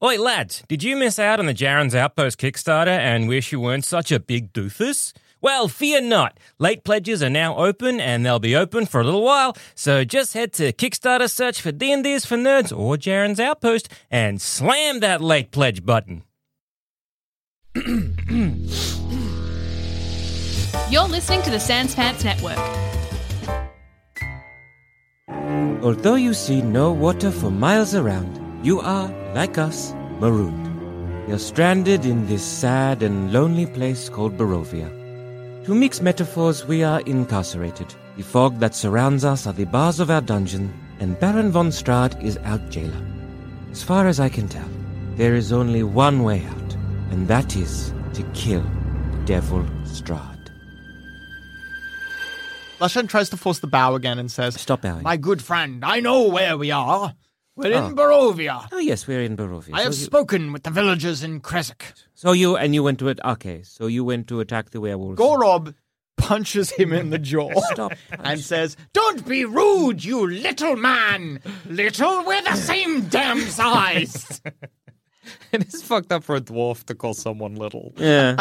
Oi, lads, did you miss out on the Jaren's Outpost Kickstarter and wish you weren't such a big doofus? Well, fear not. Late pledges are now open, and they'll be open for a little while, so just head to Kickstarter search for D&D's for Nerds or Jaren's Outpost and slam that late pledge button. You're listening to the Sans Pants Network. Although you see no water for miles around, you are, like us, marooned. You're stranded in this sad and lonely place called Barovia. To mix metaphors, we are incarcerated. The fog that surrounds us are the bars of our dungeon, and Baron von Strahd is our jailer. As far as I can tell, there is only one way out, and that is to kill Devil Strahd. Lushan tries to force the bow again and says, Stop bowing. My good friend, I know where we are. We're in Barovia. Oh, yes, we're in Barovia. I have spoken with the villagers in Kresik. So you went to it. Okay, so you went to attack the werewolves. Gorob punches him in the jaw Stop. and says, Don't be rude, you little man. Little, we're the same damn size. It is fucked up for a dwarf to call someone little. Yeah.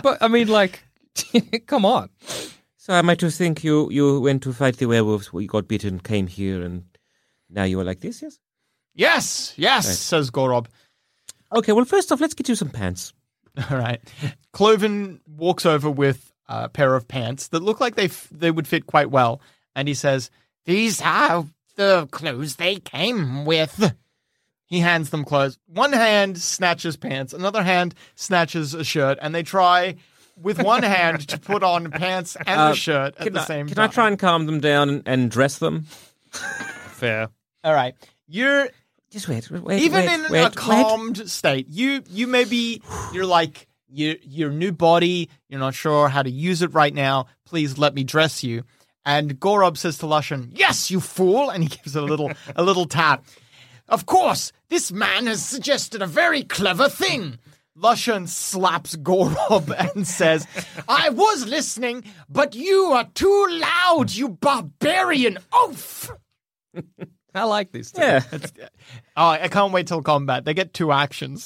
Come on. So am I to think you went to fight the werewolves, you got bitten, came here, and now you are like this, yes? Yes, Right. says Gorob. Okay, well, first off, let's get you some pants. All right. Cloven walks over with a pair of pants that look like they would fit quite well. And he says, These are the clothes they came with. He hands them clothes. One hand snatches pants. Another hand snatches a shirt. And they try with one hand to put on pants and a shirt at the same time. Can I try and calm them down and dress them? Fair. All right. You're... Just wait. Even in a calmed state, you're like your new body. You're not sure how to use it right now. Please let me dress you. And Gorob says to Lushan, "Yes, you fool!" And he gives it a little tap. Of course, this man has suggested a very clever thing. Lushan slaps Gorob and says, "I was listening, but you are too loud, you barbarian oaf." I like this too. Yeah. I can't wait till combat. They get 2 actions.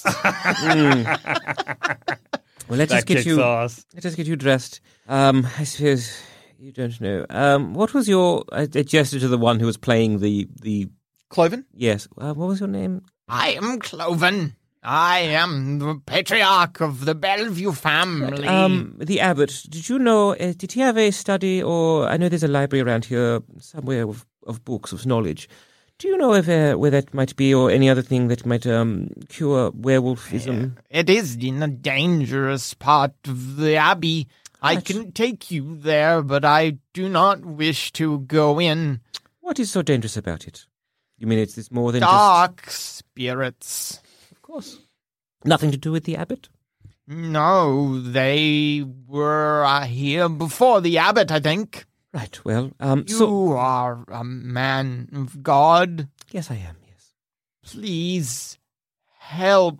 Well, let's just get you dressed. I suppose you don't know. What was your gesture to the one who was playing the Cloven? Yes. What was your name? I am Cloven. I am the patriarch of the Bellevue family. The abbot. Did you know? Did he have a study, or I know there's a library around here somewhere of books of knowledge. Do you know where that might be, or any other thing that might cure werewolfism? It is in a dangerous part of the abbey. I can take you there, but I do not wish to go in. What is so dangerous about it? You mean it's more than Dark spirits. Of course. Nothing to do with the abbot? No, they were here before the abbot, I think. Right, well, You are a man of God. Yes, I am, yes. Please help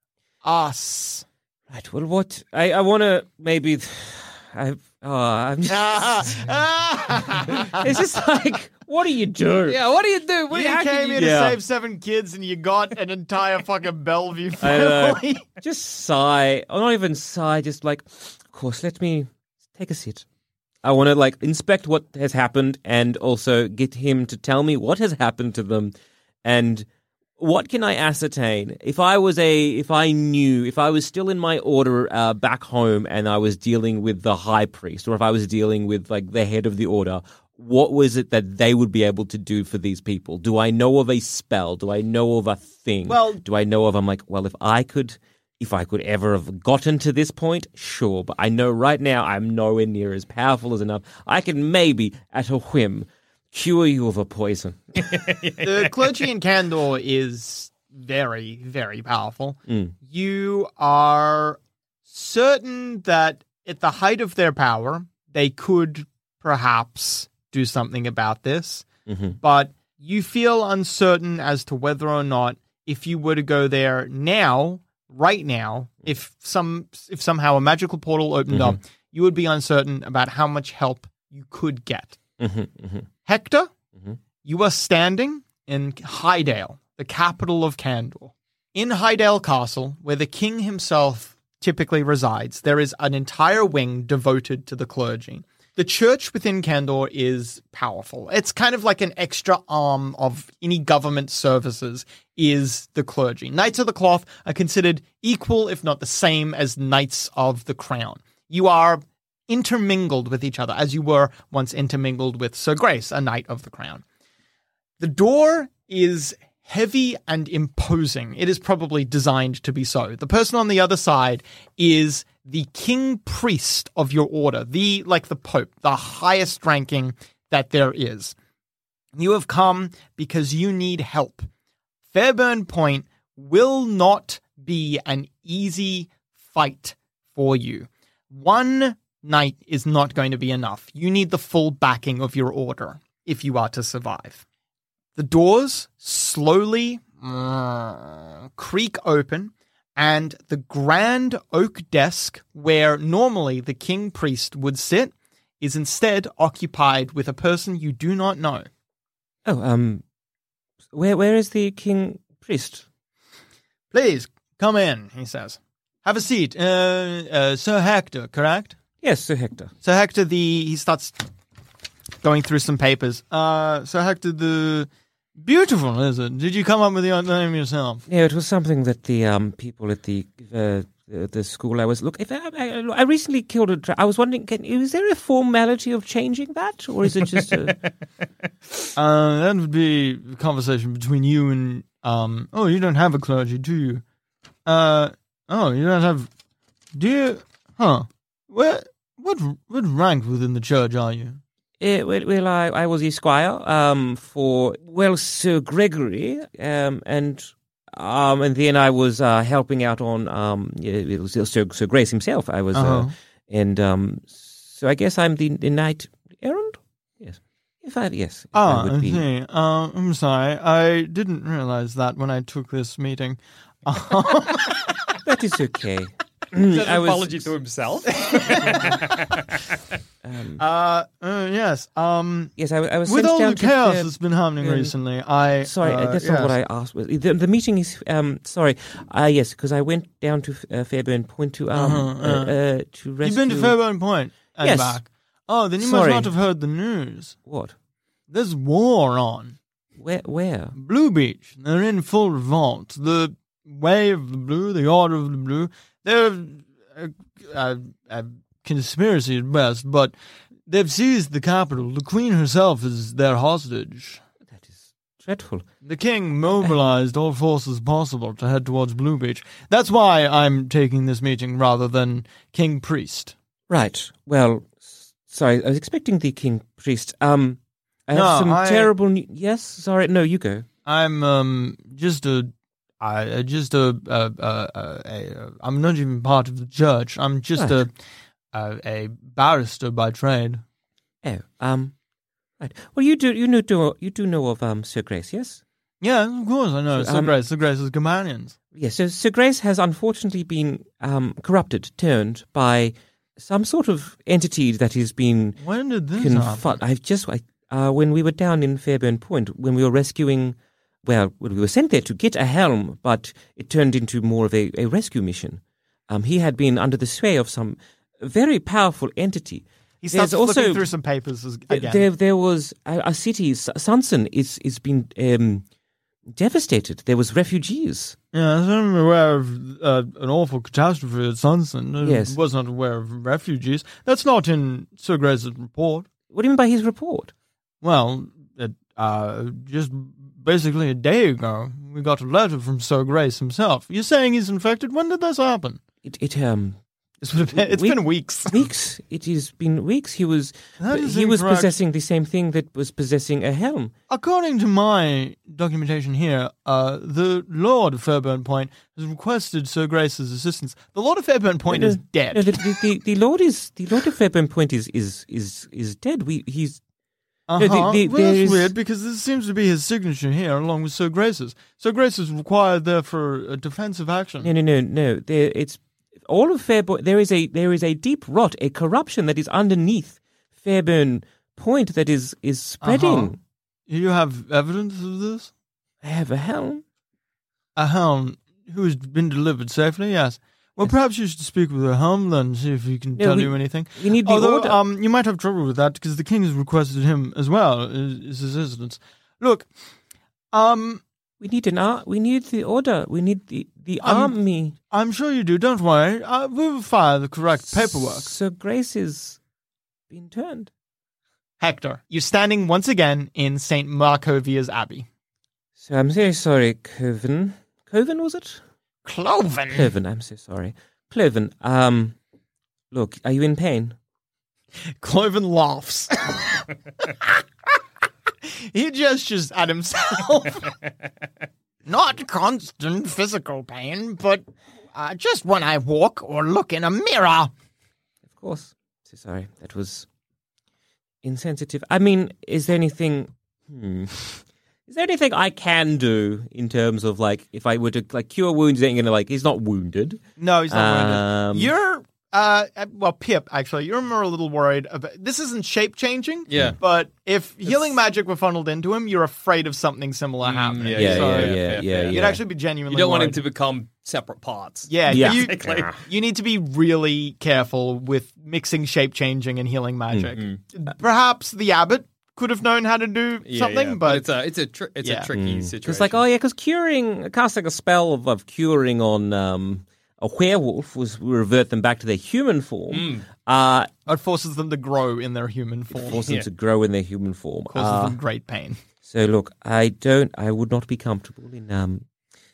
us. Right, well, what... I want to maybe... I'm just... It's just like, what do you do? Yeah, what do you do? You came here to save 7 kids and you got an entire fucking Bellevue family. Just sigh. Or not even sigh, just like, of course, let me take a seat. I want to inspect what has happened and also get him to tell me what has happened to them and what can I ascertain. If I was still in my order back home and I was dealing with the high priest, or if I was dealing with the head of the order, what was it that they would be able to do for these people? Do I know of a spell? Do I know of a thing? Well, do I know of? I'm like, well, if I could ever have gotten to this point, sure. But I know right now I'm nowhere near as powerful as enough. I can maybe, at a whim, cure you of a poison. The clergy in Kandor is very, very powerful. You are certain that at the height of their power, they could perhaps do something about this. But you feel uncertain as to whether or not, if you were to go there now, right now, if somehow a magical portal opened up, you would be uncertain about how much help you could get. Hector, you are standing in Highdale, the capital of Kandor. In Hydale Castle, where the king himself typically resides, there is an entire wing devoted to the clergy. The church within Kandor is powerful. It's kind of like an extra arm of any government services is the clergy. Knights of the Cloth are considered equal, if not the same, as Knights of the Crown. You are intermingled with each other, as you were once intermingled with Sir Grace, a Knight of the Crown. The door is heavy and imposing. It is probably designed to be so. The person on the other side is the king priest of your order, like the Pope, the highest ranking that there is. You have come because you need help. Fairburn Point will not be an easy fight for you. One knight is not going to be enough. You need the full backing of your order if you are to survive. The doors slowly creak open, and the grand oak desk where normally the king priest would sit is instead occupied with a person you do not know. Oh, where is the king priest? Please, come in, he says. Have a seat. Sir Hector, correct? Yes, Sir Hector. Sir Hector, he starts going through some papers. Sir Hector, beautiful, is it? Did you come up with the name yourself? Yeah, it was something that the people at the school I was... Look, I recently killed I was wondering, is there a formality of changing that? Or is it just a... that would be a conversation between you and... you don't have a clergy, do you? You don't have... Do you... Huh. What rank within the church are you? Well, I was esquire for Sir Gregory, and then I was helping out on it was Sir Grace himself. I was, so I guess I'm the knight errant. Yes, yes. I would be. See. I'm sorry, I didn't realize that when I took this meeting. That is okay. Is that an apology to himself? Yes. Yes, I was with sent all down the chaos to, that's been happening recently. Sorry, that's not what I asked. The meeting is sorry. Yes, because I went down to Fairburn Point to rescue. You've been to Fairburn Point and yes. back. Oh, then you Sorry. must not have heard the news. What? There's war on. Where? Blue Beach. They're in full revolt. The Way of the Blue, the Order of the Blue. They're a conspiracy at best, but they've seized the capital. The Queen herself is their hostage. That is dreadful. The King mobilized all forces possible to head towards Blue Beach. That's why I'm taking this meeting rather than King Priest. Right. Well, sorry, I was expecting the King Priest. I have some terrible news. Yes? Sorry, no, you go. I'm I'm not even part of the church. I'm just a barrister by trade. Oh, right. Well, you do know of Sir Grace, yes? Yeah, of course I know. Sir Grace's companions. Yes. So Sir Grace has unfortunately been turned by some sort of entity that has been. When did this happen? When we were down in Fairburn Point, when we were rescuing. Well, we were sent there to get a helm, but it turned into more of a rescue mission. He had been under the sway of some very powerful entity. He starts flipping through some papers again. There was a city, Sunson, is been devastated. There was refugees. Yeah, I'm aware of an awful catastrophe at Sunson. I Yes. was not aware of refugees. That's not in Sir Grace's report. What do you mean by his report? Well, just basically a day ago, we got a letter from Sir Grace himself. You're saying he's infected? When did this happen? It's been weeks. Weeks. It has been weeks. He was incorrect. possessing the same thing that was possessing a helm. According to my documentation here, the Lord of Fairburn Point has requested Sir Grace's assistance. The Lord of Fairburn Point is dead. No, the Lord of Fairburn Point is dead. He's. That's weird because this seems to be his signature here, along with Sir Grace's. Sir Grace is required there for a defensive action. No. It's all of Fairburn. There is a deep rot, a corruption that is underneath Fairburn Point that is spreading. You have evidence of this? I have a helm. A helm. who's been delivered safely, yes. Well, perhaps you should speak with the helm then, see if he can tell you anything. We need the order. You might have trouble with that because the king has requested him as well as his assistance. Look, we need we need the order. We need the army. I'm sure you do. Don't worry. We will file the correct paperwork. So Grace is being turned. Hector, you're standing once again in St. Markovia's Abbey. So I'm very sorry, Coven. Coven, was it? Cloven. Cloven, I'm so sorry. Cloven, look, are you in pain? Cloven laughs. He gestures at himself. Not constant physical pain, but just when I walk or look in a mirror. Of course. So sorry, that was insensitive. I mean, is there anything... Is there anything I can do in terms of, like, if I were to, like, cure wounds, he's not wounded. No, he's not wounded. You're, Pip, actually, you're more a little worried about, this isn't shape-changing. Yeah. But if healing magic were funneled into him, you're afraid of something similar happening. Yeah. You'd actually be genuinely You don't want him worried. to become separate parts. Yeah. Basically. You need to be really careful with mixing shape-changing and healing magic. Perhaps the abbot could have known how to do something, but it's a tricky situation. Because, because casting a spell of curing on a werewolf would revert them back to their human form. it forces them to grow in their human form. Force them to grow in their human form. Causes them great pain. So, look, I would not be comfortable in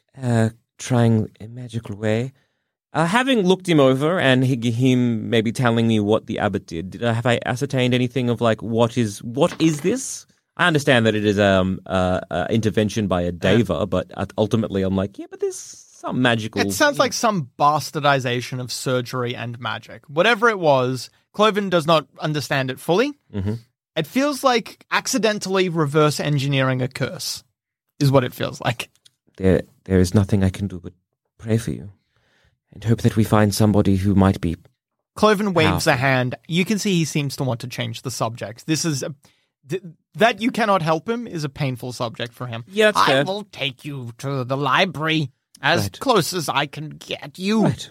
trying a magical way. Having looked him over and him maybe telling me what the abbot did, have I ascertained anything of, like, what is this? I understand that it is intervention by a deva, but ultimately I'm like, but there's some magical... It sounds like some bastardization of surgery and magic. Whatever it was, Cloven does not understand it fully. Mm-hmm. It feels like accidentally reverse engineering a curse, is what it feels like. There is nothing I can do but pray for you. And hope that we find somebody who might be... Cloven waves a hand. You can see he seems to want to change the subject. This is... that you cannot help him is a painful subject for him. Yeah, that's fair. I will take you to the library as close as I can get you. Right.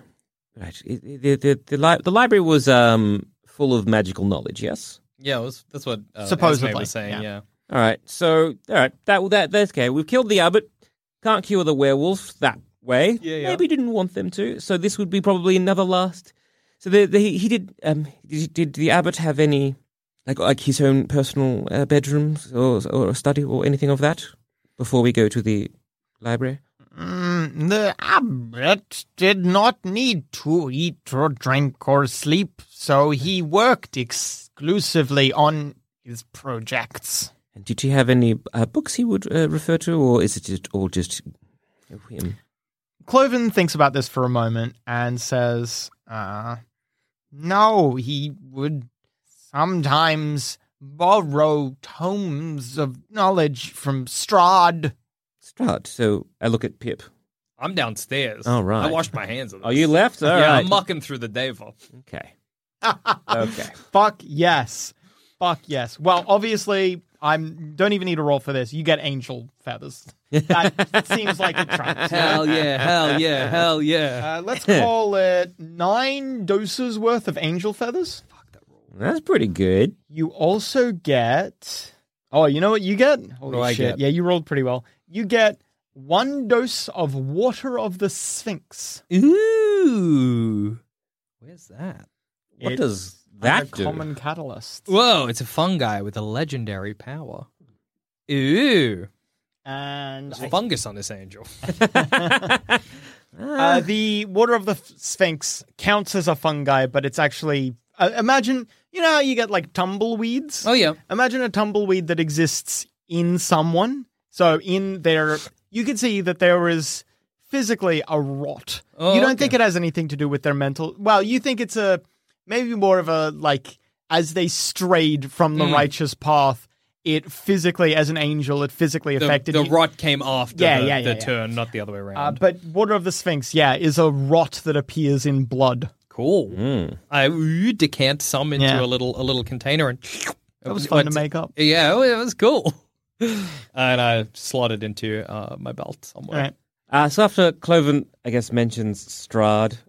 The library was full of magical knowledge, yes? Yeah, that's what supposedly Esme was saying, yeah. All right, that's okay. We've killed the abbot. Can't cure the werewolves that way. Yeah. Maybe didn't want them to. So this would be probably another last. So did the abbot have any like his own personal bedrooms or study or anything of that before we go to the library? The abbot did not need to eat or drink or sleep, so he worked exclusively on his projects. And did he have any books he would refer to, or is it all just him? Cloven thinks about this for a moment and says, no, he would sometimes borrow tomes of knowledge from Strahd. Strahd. So I look at Pip. I'm downstairs. Oh, right. I washed my hands of this. Oh, you left? All yeah, right. I'm mucking through the Deva. Okay. Okay. Fuck yes. Well, obviously, don't even need to roll for this. You get angel feathers. That seems like a trap. Hell yeah. Let's call it 9 doses worth of angel feathers. Fuck that roll. That's pretty good. You also get... Oh, you know what you get? Holy I shit. get? Yeah, you rolled pretty well. You get 1 dose of Water of the Sphinx. Ooh. Where's that? What It's does that do? Common catalyst. Whoa, it's a fungi with a legendary power. Ooh. And There's fungus on this angel. the Water of the Sphinx counts as a fungi, but it's actually... imagine, you know how you get like tumbleweeds? Oh, yeah. Imagine a tumbleweed that exists in someone. So in their... You can see that there is physically a rot. Oh, you don't okay. think it has anything to do with their mental... Well, you think it's maybe more of a, like, as they strayed from the righteous path, it physically, as an angel, it physically affected The you. rot came after the Yeah. turn, not the other way around. But Water of the Sphinx, is a rot that appears in blood. Cool. I decant some into a little container and That was fun to make up. Yeah, it was cool. And I slotted into my belt somewhere. All right. So after Cloven, I guess, mentions Strahd,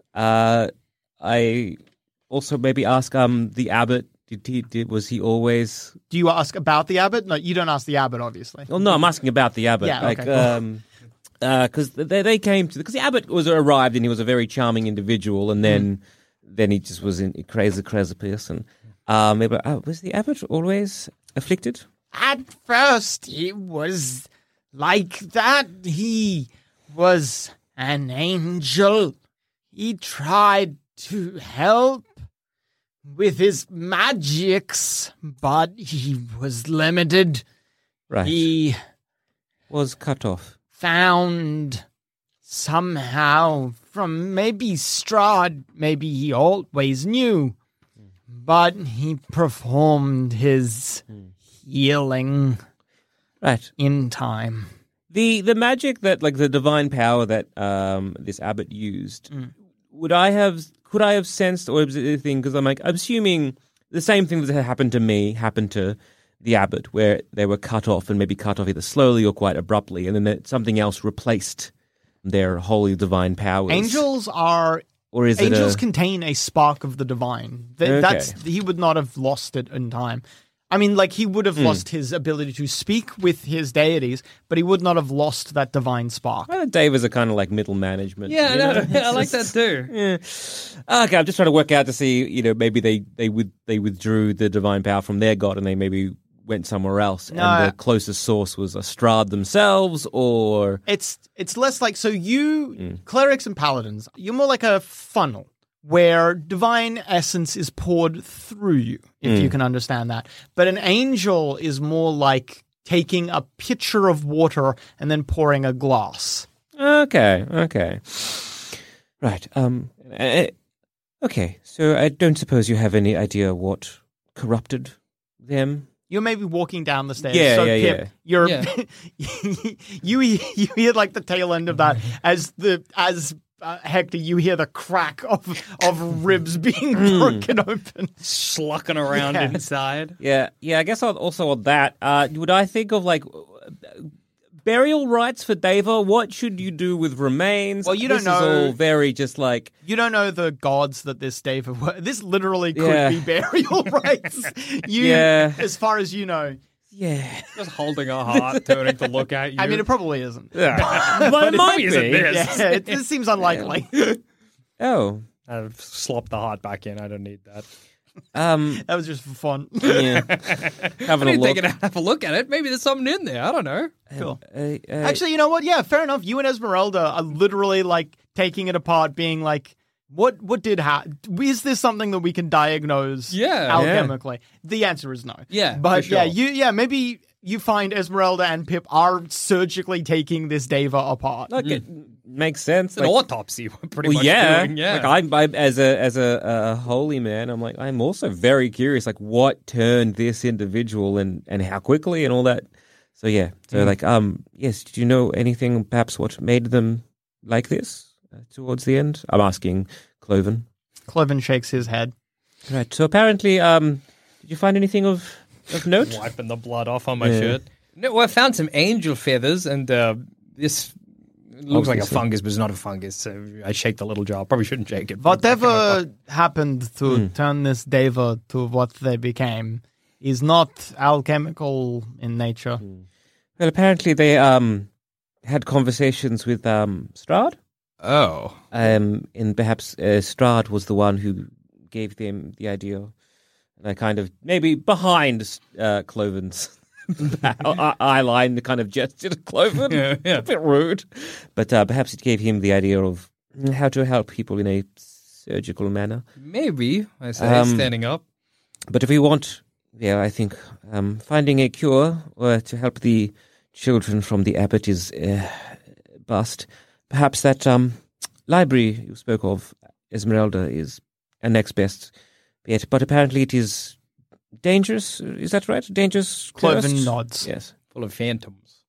I also maybe ask the abbot. Was he always? Do you ask about the abbot? No, you don't ask the abbot, obviously. Well, no, I'm asking about the abbot. Yeah, like, okay, because they came to because the abbot arrived and he was a very charming individual, and then he just was in crazy person. Was the abbot always afflicted? At first, he was like that. He was an angel. He tried to help with his magics, but he was limited. Right. He Was cut off. found somehow from maybe Strahd, maybe he always knew, but he performed his healing Right. in time. The magic that like the divine power that this abbot used, could I have sensed, or was it a thing? Because I'm assuming the same thing that had happened to me happened to the abbot, where they were cut off and maybe cut off either slowly or quite abruptly, and then something else replaced their holy divine powers. Angels are or is angels it contain a spark of the divine. Okay. He would not have lost it in time. I mean, like, he would have lost his ability to speak with his deities, but he would not have lost that divine spark. Well, Davids are kind of like middle management. Yeah, you know? I like that too. Yeah. Okay, I'm just trying to work out to see, maybe they withdrew the divine power from their god and they maybe went somewhere else, No. and the closest source was Strahd themselves, or It's less like, so you, clerics and paladins, you're more like a funnel where divine essence is poured through you, if you can understand that. But an angel is more like taking a pitcher of water and then pouring a glass. okay, right. Okay. So I don't suppose you have any idea what corrupted them. You're maybe walking down the stairs. Yeah, so yeah, Pip, yeah. you're Yeah. you hear like the tail end of that as Hector, you hear the crack of ribs being broken open. Slucking around Yeah. inside. Yeah. I guess also on that, would I think of like burial rites for Deva? What should you do with remains? Well, you don't This know. Is all very just like You don't know the gods that this David. This literally could Yeah. be burial rites. Yeah. As far as you know. yeah. Just holding a heart, turning to look at you. I mean, it probably isn't. But it might be. isn't this. Yeah, this seems unlikely. Oh. I've slopped the heart back in. I don't need that. That was just for fun. Yeah. Having a I didn't look. think I'd have a look at it. Maybe there's something in there. I don't know. Cool. Actually, Actually, you know what? Yeah, fair enough. You and Esmeralda are literally like taking it apart, being like, what did happen? Is this something that we can diagnose Yeah. alchemically? The answer is no. Yeah, But for sure. maybe you find Esmeralda and Pip are surgically taking this Deva apart. look, it makes sense. It's an autopsy. We're pretty much yeah. doing. Yeah. Like I as a holy man, I'm also very curious, like what turned this individual and how quickly and all that. So yeah. So yes. Do you know anything? Perhaps what made them like this towards the end? I'm asking Cloven. Cloven shakes his head. Right. So apparently, did you find anything of note? Wiping the blood off on my Yeah. shirt. No, well, I found some angel feathers, and this looks like a Obviously. fungus, but it's not a fungus. So I shake the little jar. Probably shouldn't shake it. Whatever happened to turn this Deva to what they became is not alchemical in nature. Well, apparently they had conversations with Strahd. Oh. And perhaps Strahd was the one who gave them the idea. And I kind of, maybe behind Cloven's eye line, kind of gesture to Cloven. Yeah. A bit rude. But perhaps it gave him the idea of how to help people in a surgical manner. Maybe, I say, standing up. But if we want, I think finding a cure or to help the children from the abbot is bust. Perhaps that library you spoke of, Esmeralda, is a next best bet. But apparently it is dangerous. Is that right? Dangerous. Cloven cursed? nods. Yes. Full of phantoms.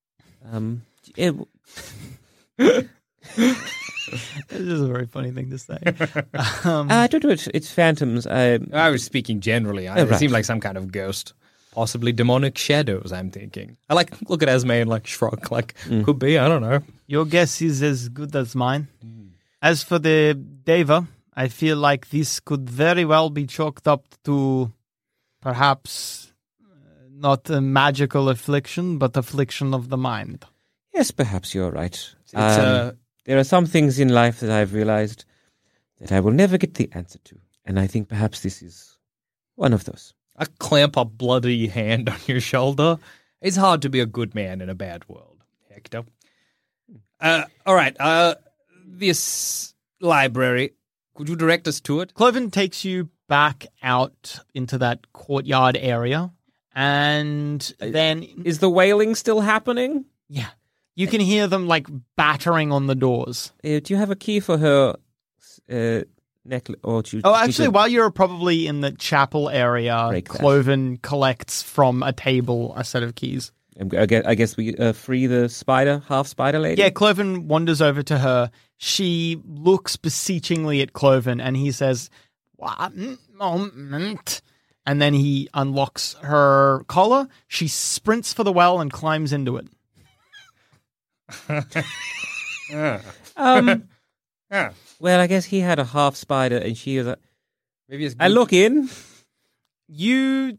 This is a very funny thing to say. I don't know. It's phantoms. I was speaking generally. It right. seemed like some kind of ghost. Possibly demonic shadows, I'm thinking. I look at Esme and shrug, could be, I don't know. Your guess is as good as mine. As for the Deva, I feel like this could very well be chalked up to perhaps not a magical affliction, but affliction of the mind. Yes, perhaps you're right. There are some things in life that I've realized that I will never get the answer to. And I think perhaps this is one of those. I clamp a bloody hand on your shoulder. It's hard to be a good man in a bad world, Hector. All right, this library, could you direct us to it? Cloven takes you back out into that courtyard area, and then... Is the wailing still happening? Yeah. You can hear them, battering on the doors. Do you have a key for her necklace? Actually, while you're probably in the chapel area, Cloven collects from a table a set of keys. I guess we free the half spider lady? Yeah, Cloven wanders over to her. She looks beseechingly at Cloven, and he says, "One moment." And then he unlocks her collar. She sprints for the well and climbs into it. Well, I guess he had a half spider, and she was maybe it's. I look in. You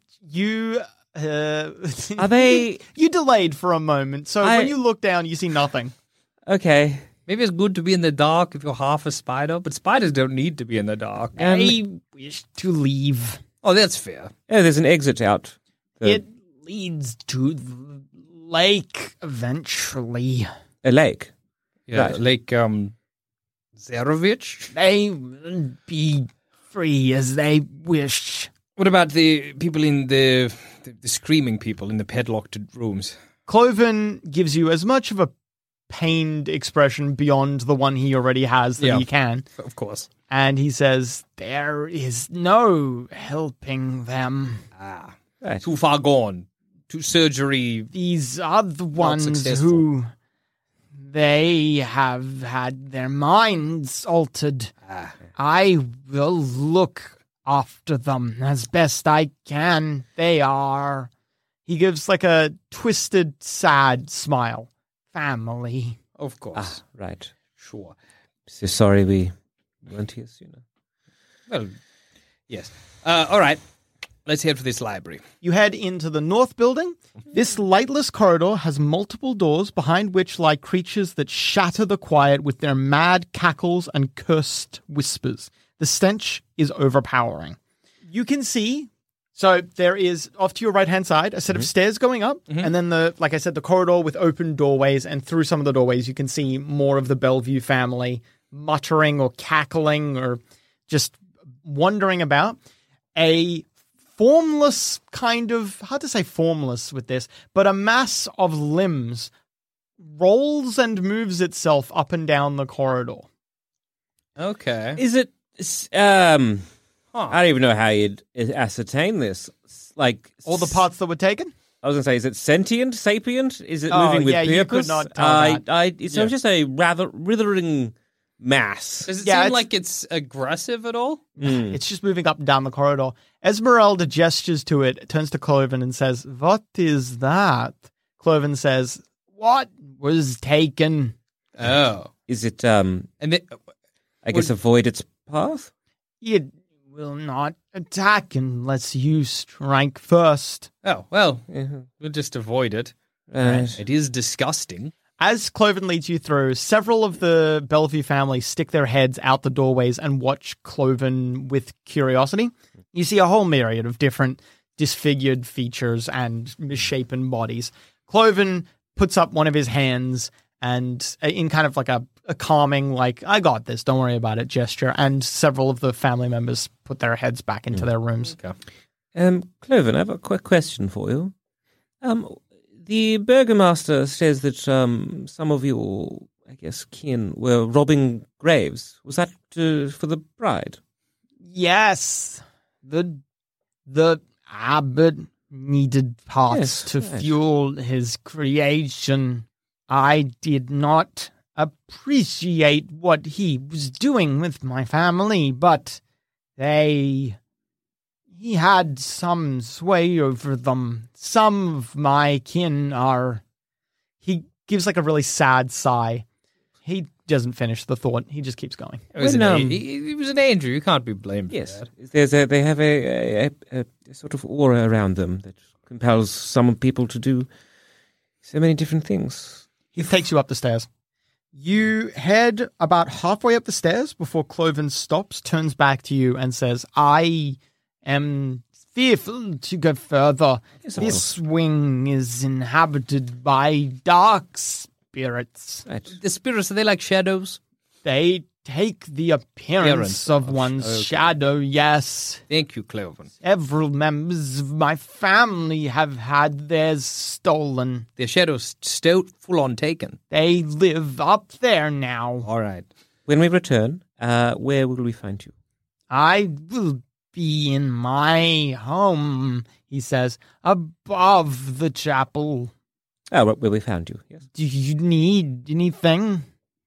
Are they? You delayed for a moment, so when you look down, you see nothing. Okay. Maybe it's good to be in the dark if you're half a spider, but spiders don't need to be in the dark. I wish to leave. Oh, that's fair. Oh, there's an exit out. It leads to the lake eventually. A lake. Yeah, Right. Lake Zarovich. They will be free as they wish. What about the people in the screaming people in the padlocked rooms? Cloven gives you as much of a pained expression beyond the one he already has that he can. Of course. And he says, there is no helping them. Right. Too far gone. To surgery. These are the ones successful. who they have had their minds altered. I will look after them as best I can. They are... He gives a twisted, sad smile. Family. Of course. Right. Sure. So sorry we weren't here sooner. Well, yes. All right. Let's head for this library. You head into the north building. This lightless corridor has multiple doors behind which lie creatures that shatter the quiet with their mad cackles and cursed whispers. The stench is overpowering. You can see, so there is, off to your right-hand side, a set of stairs going up, and then like I said, the corridor with open doorways, and through some of the doorways you can see more of the Bellevue family muttering or cackling or just wandering about. A formless kind of, hard to say formless with this, but a mass of limbs rolls and moves itself up and down the corridor. Okay. Is it... I don't even know how you'd ascertain this. All the parts that were taken? I was going to say, is it sentient, sapient? Is it Oh, moving with yeah, purpose? you could not tell that. It's just a rather withering mass. Does it Yeah, seem it's- like it's aggressive at all? It's just moving up and down the corridor. Esmeralda gestures to it, turns to Cloven and says, "What is that?" Cloven says, "What was taken?" Oh. Is it, And then, I guess, avoid its path? It will not attack unless you strike first. oh, well, we'll just avoid it. Right. It is disgusting. As Cloven leads you through, several of the Bellevue family stick their heads out the doorways and watch Cloven with curiosity. You see a whole myriad of different disfigured features and misshapen bodies. Cloven puts up one of his hands and in kind of a calming, I got this, don't worry about it gesture. And several of the family members put their heads back into their rooms. Okay. Cloven, I have a quick question for you. The burgomaster says that some of your, I guess, kin were robbing graves. Was that for the bride? Yes, the abbot needed parts to fuel his creation. I did not appreciate what he was doing with my family, but he he had some sway over them. Some of my kin are... He gives like a really sad sigh. He doesn't finish the thought. He just keeps going. It was, When, he was an angel. You can't be blamed Yes, for that. they have a sort of aura around them that compels some people to do so many different things. He takes you up the stairs. You head about halfway up the stairs before Cloven stops, turns back to you, and says, I am fearful to go further. Yes, of This wing is inhabited by dark spirits. Right. The spirits, are they like shadows? They take the appearance of one's okay. shadow, yes. Thank you, Cloven. Several members of my family have had theirs stolen. The shadows still full on taken. They live up there now. All right. When we return, where will we find you? I will be in my home, he says, above the chapel. Oh, where we found you, yes. Do you need anything?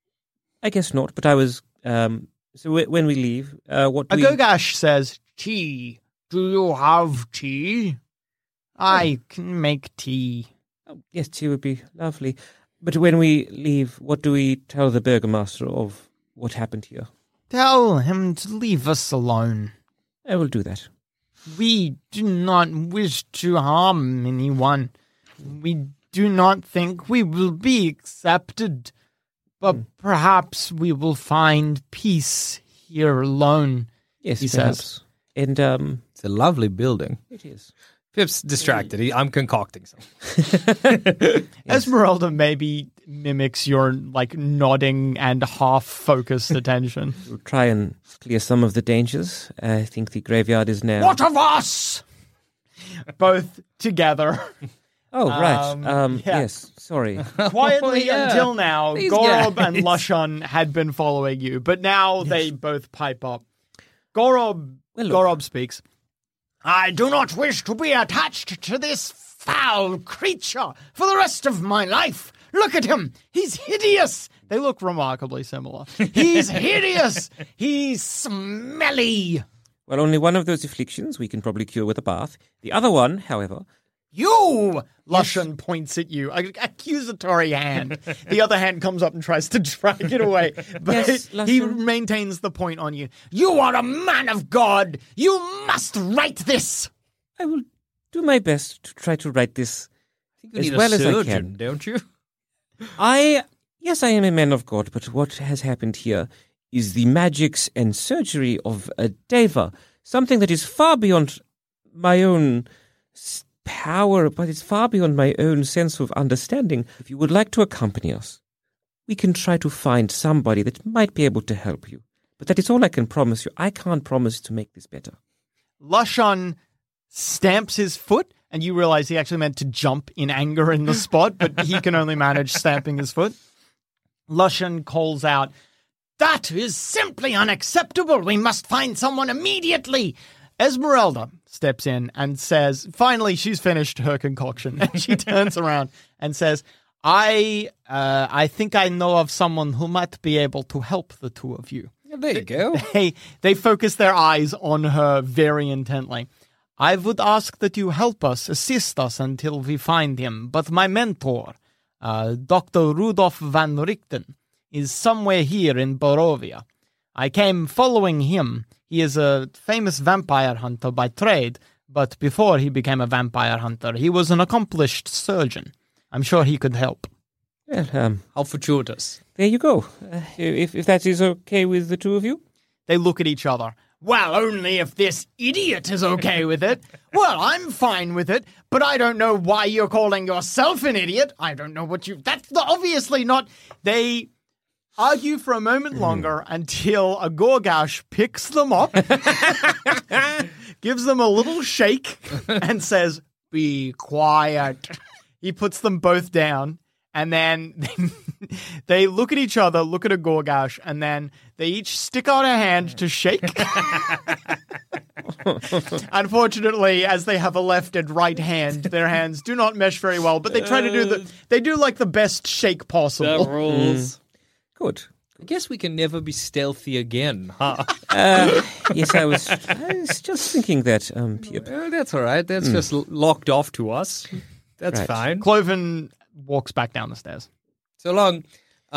I guess not, but I was... so when we leave, what do we... Agogash says, tea. Do you have tea? I can make tea. Oh, yes, tea would be lovely. But when we leave, what do we tell the Burgomaster of what happened here? Tell him to leave us alone. I will do that. We do not wish to harm anyone. We do not think we will be accepted. But perhaps we will find peace here alone. Yes, he perhaps. says. And It's a lovely building. it is. Pip's distracted. I'm concocting something. Esmeralda maybe mimics your like nodding and half focused attention. We'll try and clear some of the dangers. I think the graveyard is now... What of us? Both together. Oh, right. yeah. Yes, sorry. Quietly Yeah. until now, These Gorob guys. and Lushan had been following you, but now they both pipe up. Gorob Well, look. Gorob speaks. I do not wish to be attached to this foul creature for the rest of my life. Look at him. He's hideous. They look remarkably similar. He's hideous. He's smelly. Well, only one of those afflictions we can probably cure with a bath. The other one, however... You! Lushan points at you, an accusatory hand. The other hand comes up and tries to drag it away. But Yes, he Lushan. maintains the point on you. You are a man of God! You must write this! I will do my best to try to write this I think you as need well a as I surgeon, can. don't you? Yes, I am a man of God, but what has happened here is the magics and surgery of a deva, something that is far beyond my own power, but it's far beyond my own sense of understanding. If you would like to accompany us, we can try to find somebody that might be able to help you. But that is all I can promise you. I can't promise to make this better. Lushan stamps his foot, and you realize he actually meant to jump in anger in the spot, but he can only manage stamping his foot. Lushan calls out, That is simply unacceptable. We must find someone immediately. Esmeralda steps in and says, finally, she's finished her concoction. And she turns around and says, I think I know of someone who might be able to help the two of you. Yeah, there you go. They focus their eyes on her very intently. I would ask that you help us, assist us until we find him. But my mentor, Dr. Rudolf van Richten, is somewhere here in Borovia. I came following him. He is a famous vampire hunter by trade, but before he became a vampire hunter, he was an accomplished surgeon. I'm sure he could help. Well, How fortuitous. there you go. If that is okay with the two of you. They look at each other. Well, only if this idiot is okay with it. Well, I'm fine with it, but I don't know why you're calling yourself an idiot. I don't know what you... That's obviously not... They argue for a moment longer until a Gorgash picks them up, gives them a little shake, and says, be quiet. He puts them both down, and then they look at each other, look at a Gorgash, and then they each stick out a hand to shake. Unfortunately, as they have a left and right hand, their hands do not mesh very well, but they try to do they do like the best shake possible. rules. Good. I guess we can never be stealthy again, huh? Yes, I was just thinking that, Pip. That's all right. That's just locked off to us. That's Right. fine. Cloven walks back down the stairs. So long.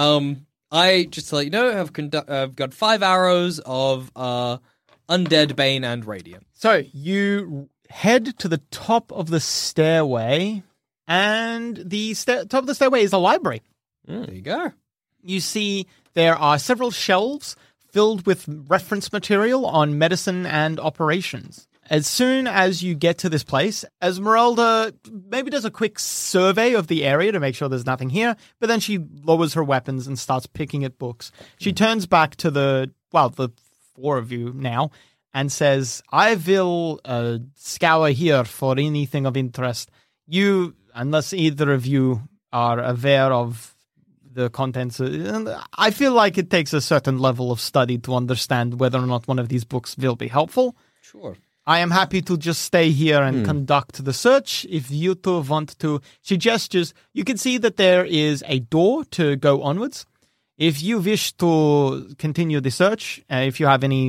I just to let you know, I've got 5 arrows of Undead, Bane, and Radiant. So you head to the top of the stairway, and the top of the stairway is a library. There you go. You see there are several shelves filled with reference material on medicine and operations. As soon as you get to this place, Esmeralda maybe does a quick survey of the area to make sure there's nothing here, but then she lowers her weapons and starts picking at books. She turns back to the 4 of you now and says, I will scour here for anything of interest. You, unless either of you are aware of the contents, I feel like it takes a certain level of study to understand whether or not one of these books will be helpful. Sure. I am happy to just stay here and conduct the search. If you two want to, she gestures. You can see that there is a door to go onwards. If you wish to continue the search, if you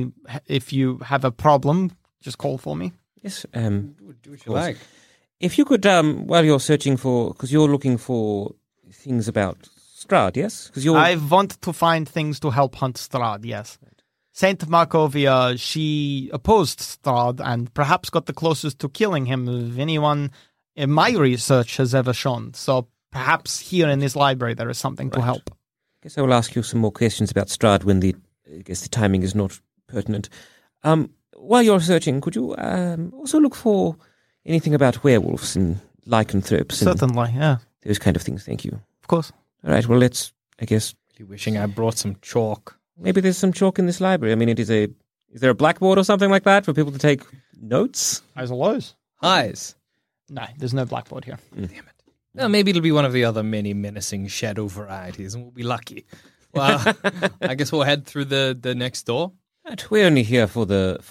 have a problem, just call for me. Yes, Do what you like. if you could, while you're searching for, because you're looking for things about Strahd, yes? Because I want to find things to help hunt Strahd, yes. Saint Markovia, she opposed Strahd and perhaps got the closest to killing him of anyone in my research has ever shown. So perhaps here in this library there is something to help. I guess I will ask you some more questions about Strahd when the timing is not pertinent. While you're searching, could you also look for anything about werewolves and lycanthropes and Certainly, yeah. those kind of things? Thank you. Of course. All right, well, let's, I guess, Really wishing I brought some chalk. maybe there's some chalk in this library. I mean, is there a blackboard or something like that for people to take notes? Highs or lows? Highs. No, there's no blackboard here. Well, maybe it'll be one of the other many menacing shadow varieties, and we'll be lucky. Well, I guess we'll head through the next door. Right, we're only here for the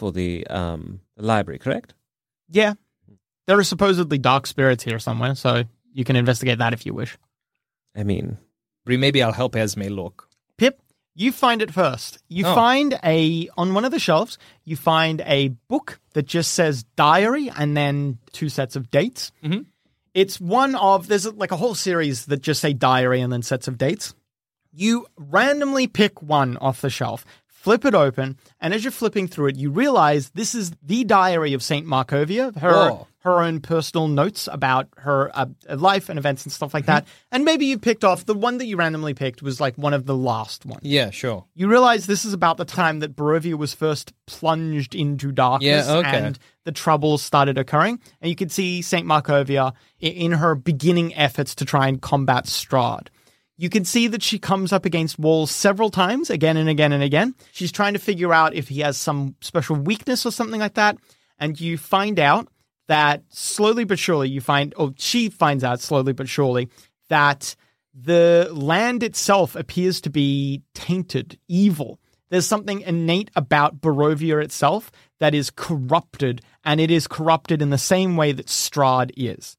library, correct? Yeah. There are supposedly dark spirits here somewhere, so you can investigate that if you wish. I mean, Maybe I'll help Esme look. Pip, you find it first. You find on one of the shelves, you find a book that just says diary and then 2 sets of dates. Mhm. It's there's like a whole series that just say diary and then sets of dates. You randomly pick one off the shelf, flip it open, and as you're flipping through it, you realize this is the diary of Saint Markovia, her own personal notes about her life and events and stuff like that. And maybe you picked off, the one that you randomly picked was like one of the last ones. Yeah, sure. You realize this is about the time that Barovia was first plunged into darkness and the troubles started occurring. And you could see Saint Markovia in her beginning efforts to try and combat Strahd. You can see that she comes up against walls several times, again and again and again. She's trying to figure out if he has some special weakness or something like that. And you find out that slowly but surely she finds out slowly but surely that the land itself appears to be tainted, evil. There's something innate about Barovia itself that is corrupted, and it is corrupted in the same way that Strahd is.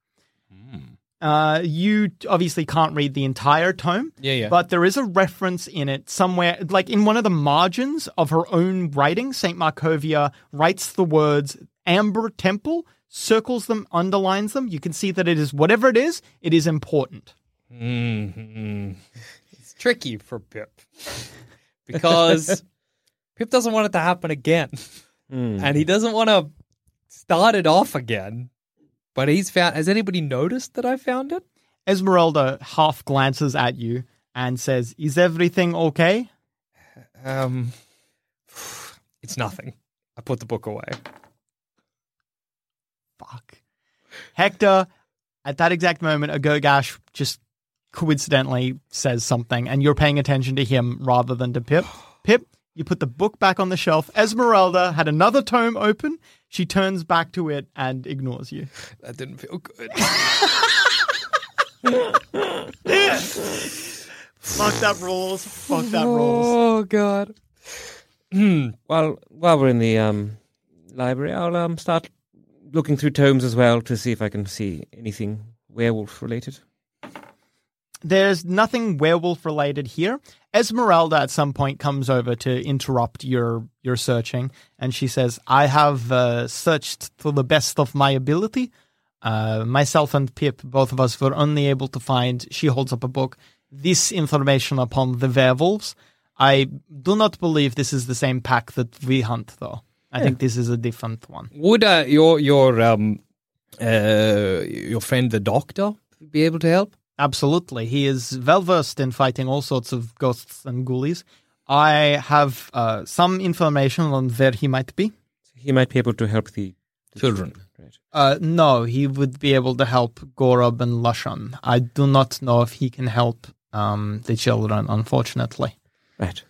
You obviously can't read the entire tome, but there is a reference in it somewhere, like in one of the margins of her own writing. Saint Markovia writes the words Amber Temple, circles them, underlines them. You can see that it is, whatever it is important. Mm-hmm. It's tricky for Pip because Pip doesn't want it to happen again, and he doesn't want to start it off again. But has anybody noticed that I found it? Esmeralda half glances at you and says, "Is everything okay?" It's nothing. I put the book away. Fuck. Hector, at that exact moment, Agogash just coincidentally says something, and you're paying attention to him rather than to Pip. Pip, you put the book back on the shelf. Esmeralda had another tome open. She turns back to it and ignores you. That didn't feel good. Fuck that rules. Fuck that rules. Oh, God. while we're in the library, I'll start looking through tomes as well to see if I can see anything werewolf related. There's nothing werewolf related here. Esmeralda at some point comes over to interrupt your searching, and she says, I have searched to the best of my ability. Myself and Pip, both of us, were only able to find, she holds up a book, this information upon the werewolves. I do not believe this is the same pack that we hunt, though. I think this is a different one. Would your friend the doctor be able to help? Absolutely. He is well-versed in fighting all sorts of ghosts and ghoulies. I have some information on where he might be. He might be able to help the Children. Right. No, he would be able to help Gorob and Lushan. I do not know if he can help the children, unfortunately. Right.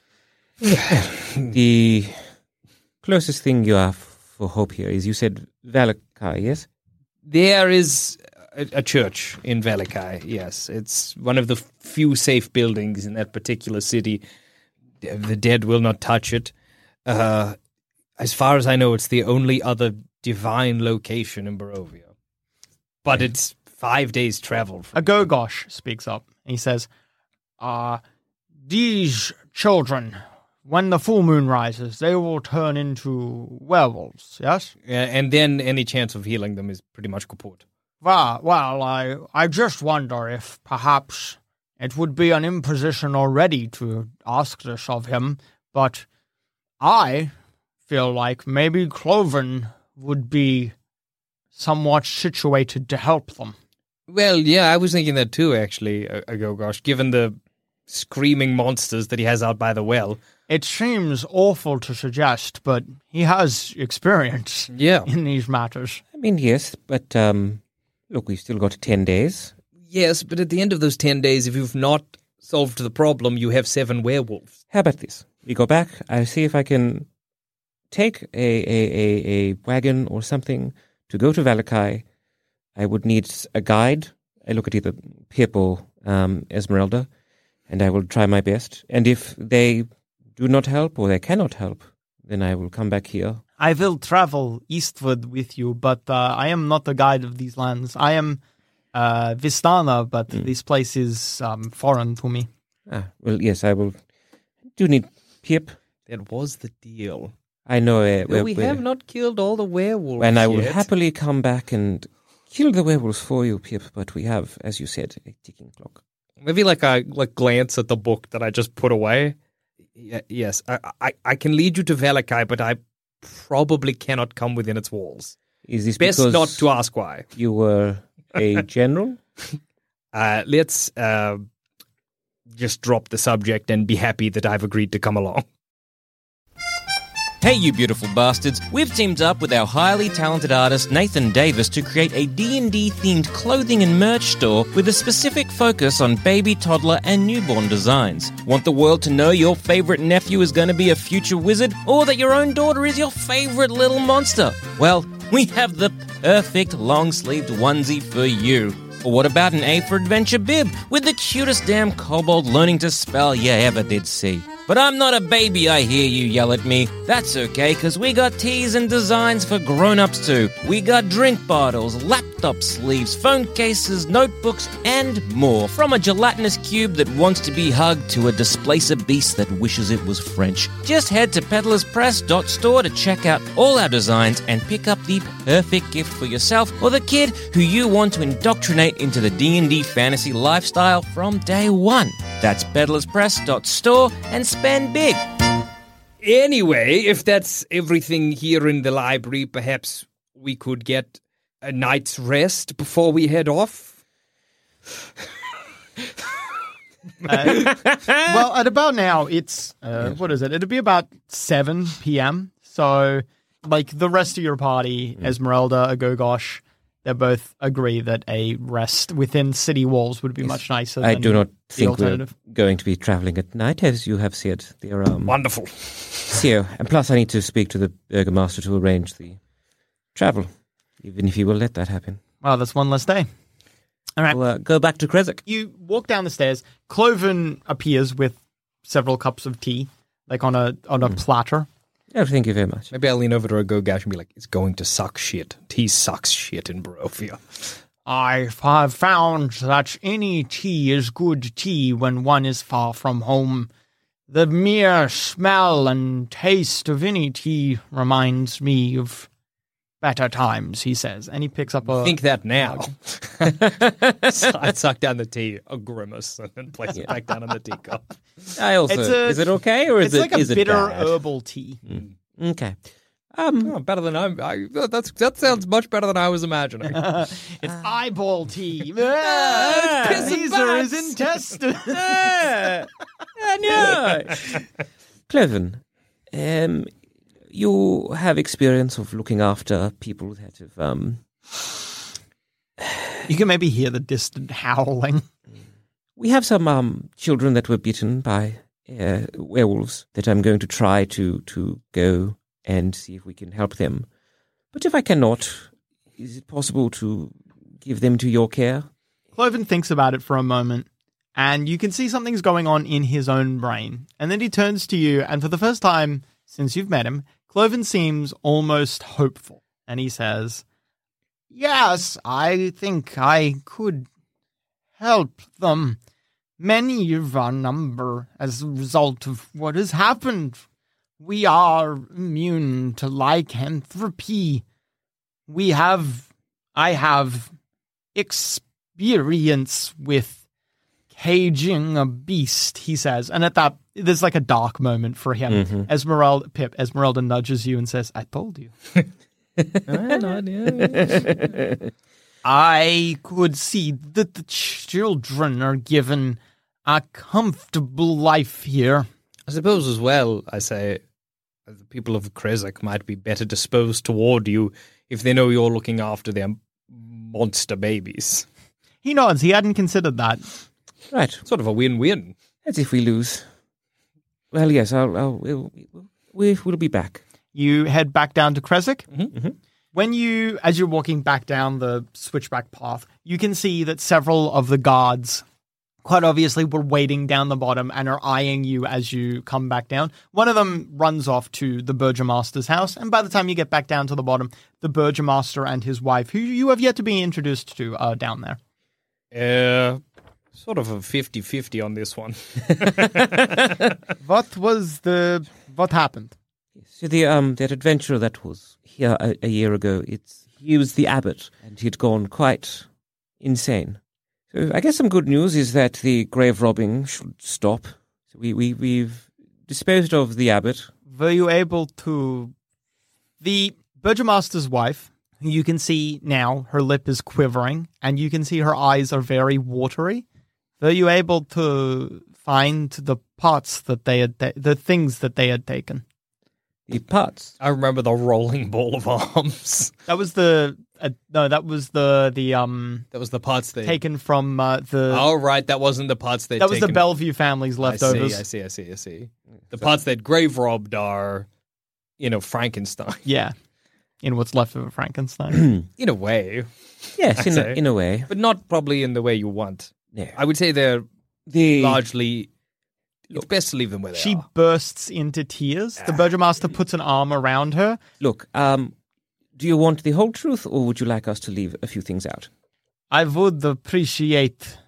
The closest thing you have for hope here is, you said Valakai, yes? There is a church in Valakai, yes. It's one of the few safe buildings in that particular city. The dead will not touch it. As far as I know, it's the only other divine location in Barovia. But it's 5 days' travel. A Gogosh speaks up. He says, these children, when the full moon rises, they will turn into werewolves, yes? And then any chance of healing them is pretty much kaput. Well, I just wonder if perhaps it would be an imposition already to ask this of him, but I feel like maybe Cloven would be somewhat situated to help them. Well, yeah, I was thinking that too, actually, Gogosh, given the screaming monsters that he has out by the well. It seems awful to suggest, but he has experience in these matters. I mean, yes, but look, we've still got 10 days. Yes, but at the end of those 10 days, if you've not solved the problem, you have 7 werewolves. How about this? We go back, I see if I can take a wagon or something to go to Valakai. I would need a guide. I look at either Pip or Esmeralda, and I will try my best. And if they do not help or they cannot help, then I will come back here. I will travel eastward with you, but I am not a guide of these lands. I am Vistana, but this place is foreign to me. Well, yes, I will. Do need Pip. That was the deal. I know. We have not killed all the werewolves and I will yet. happily come back and kill the werewolves for you, Pip, but we have, as you said, a ticking clock. Maybe I glance at the book that I just put away. Yes, I can lead you to Valakai, but I probably cannot come within its walls. Is this best because not to ask why? You were a general? Let's just drop the subject and be happy that I've agreed to come along. Hey, you beautiful bastards. We've teamed up with our highly talented artist Nathan Davis to create a D&D themed clothing and merch store with a specific focus on baby, toddler and newborn designs. Want the world to know your favorite nephew is going to be a future wizard, or that your own daughter is your favorite little monster? Well, we have the perfect long-sleeved onesie for you. Or what about an A for Adventure bib with the cutest damn kobold learning to spell you ever did see? But I'm not a baby, I hear you yell at me. That's okay, cause we got tees and designs for grown-ups too. We got drink bottles, laptop sleeves, phone cases, notebooks, and more. From a gelatinous cube that wants to be hugged to a displacer beast that wishes it was French. Just head to peddlerspress.store to check out all our designs and pick up the perfect gift for yourself or the kid who you want to indoctrinate into the D&D fantasy lifestyle from day one. That's peddlerspress.store and spend big. Anyway, if that's everything here in the library, perhaps we could get a night's rest before we head off? Well, at about now, it's, what is it? It'll be about 7 p.m. So, the rest of your party, Esmeralda, Agogosh, they both agree that a rest within city walls would be much nicer than I do not the think we're alternative. going to be traveling at night, as you have said. They're, Wonderful. So, and plus I need to speak to the Burgomaster to arrange the travel, even if he will let that happen. Well, that's one less day. All right. We'll go back to Krezek. You walk down the stairs. Cloven appears with several cups of tea, on a platter. Oh, thank you very much. Maybe I'll lean over to a Gogash and be like, it's going to suck shit. Tea sucks shit in Barovia. I have found that any tea is good tea when one is far from home. The mere smell and taste of any tea reminds me of better times, he says. And he picks up a... Think that now. So I suck down the tea, a grimace, and then place it back down in the teacup. I also... is it okay, or is it's like is a it bitter bad? herbal tea. Okay. Oh, better than that sounds much better than I was imagining. It's eyeball tea. piss and Caesar is bats. intestine. No. Cloven, you have experience of looking after people that have... You can maybe hear the distant howling. We have some children that were bitten by werewolves that I'm going to try to go and see if we can help them. But if I cannot, is it possible to give them to your care? Cloven thinks about it for a moment, and you can see something's going on in his own brain. And then he turns to you, and for the first time since you've met him, Cloven seems almost hopeful. And he says, yes, I think I could help them. Many of our number as a result of what has happened. We are immune to lycanthropy. I have experience with caging a beast, he says. And at that, there's like a dark moment for him. Mm-hmm. Esmeralda nudges you and says, I told you. I could see that the children are given a comfortable life here. I suppose as well, I say, the people of Krezek might be better disposed toward you if they know you're looking after their monster babies. He nods. He hadn't considered that. Right. Sort of a win-win. As if we lose. Well, yes, we'll be back. You head back down to Krezek. Mm-hmm. As you're walking back down the switchback path, you can see that several of the guards quite obviously were waiting down the bottom and are eyeing you as you come back down. One of them runs off to the Burgomaster's house, and by the time you get back down to the bottom, the Burgomaster and his wife, who you have yet to be introduced to, are down there. Sort of a 50-50 on this one. What happened? So that adventurer that was here a year ago, he was the abbot, and he'd gone quite insane. So I guess some good news is that the grave robbing should stop. So we've disposed of the abbot. Were you able to... The Burgomaster's wife, who you can see now, her lip is quivering, and you can see her eyes are very watery. Were you able to find the parts that they had, the things that they had taken? The parts. I remember the rolling ball of arms. That was the that was the That was the parts they taken from the. Oh right, that wasn't the parts they. That was the Bellevue family's leftovers. I see. The parts they'd grave robbed are, Frankenstein. Yeah, in what's left of a Frankenstein. In a way, Yes, in a way. but not probably in the way you want. No. I would say they're The largely. It's best to leave them where they She are. bursts into tears. The Burgomaster puts an arm around her. Look, do you want the whole truth, or would you like us to leave a few things out? I would appreciate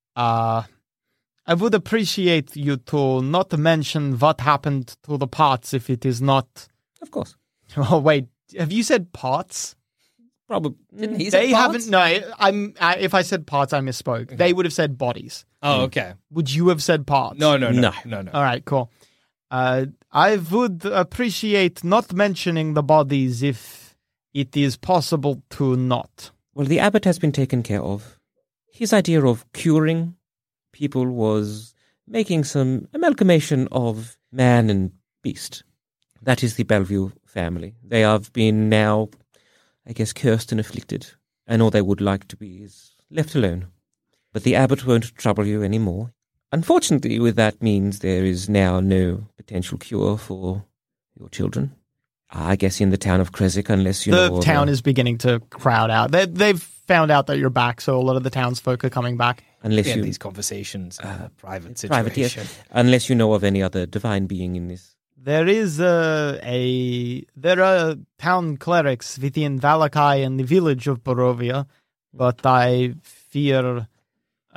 you to not mention what happened to the parts if it is not. Of course. Oh wait, have you said parts? Probably. Didn't he say They parts? haven't. No, if I said parts, I misspoke. They would have said bodies. Oh, okay. Would you have said parts? No. No. All right, cool. I would appreciate not mentioning the bodies if it is possible to not. Well, the abbot has been taken care of. His idea of curing people was making some amalgamation of man and beast. That is the Bellevue family. They have been now, I guess, cursed and afflicted, and all they would like to be is left alone. But the abbot won't trouble you anymore. Unfortunately, with that means there is now no potential cure for your children. I guess in the town of Krezek, unless you know... The town is beginning to crowd out. They've found out that you're back, so a lot of the townsfolk are coming back. Unless Yeah, you... these conversations, private situation. Private, yes. Unless you know of any other divine being in this. There is there are town clerics within Valakai and the village of Barovia, but I fear